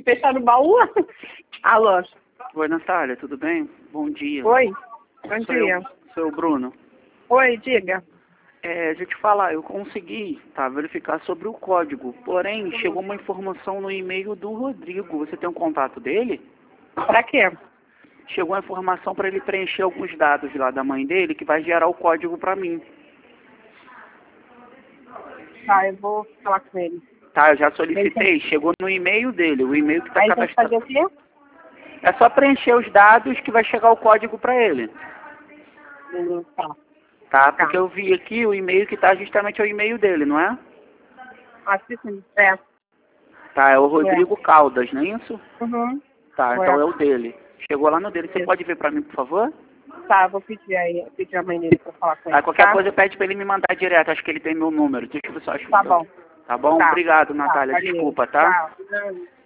Fecharam o baú? Alô? Oi, Natália, tudo bem? Bom dia. Oi? Bom dia. Sou o Bruno. Oi, diga. Deixa eu te falar, eu consegui verificar sobre o código, porém chegou uma informação no e-mail do Rodrigo. Você tem um contato dele? Pra quê? Chegou uma informação para ele preencher alguns dados lá da mãe dele que vai gerar o código para mim. Tá, eu vou falar com ele. Tá, eu já solicitei, chegou no e-mail dele, o e-mail que está Aí tem que fazer cadastrado. o quê? É só preencher os dados que vai chegar o código para ele. Tá. Tá? Porque eu vi aqui o e-mail que está justamente é o e-mail dele, não é? Assista, é. Tá, é o Rodrigo Caldas, não é isso? Uhum. Tá, então é o dele. Chegou lá no dele. Você pode ver pra mim, por favor? Tá, eu vou pedir aí, pedir a mãe dele pra falar com ele. Tá, qualquer tá? coisa pede pra ele me mandar direto. Acho que ele tem meu número. Deixa eu ver se eu acho. Tá bom. Tá bom? Tá. Obrigado, Tá, Natália. valeu. Desculpa, tá? Tchau.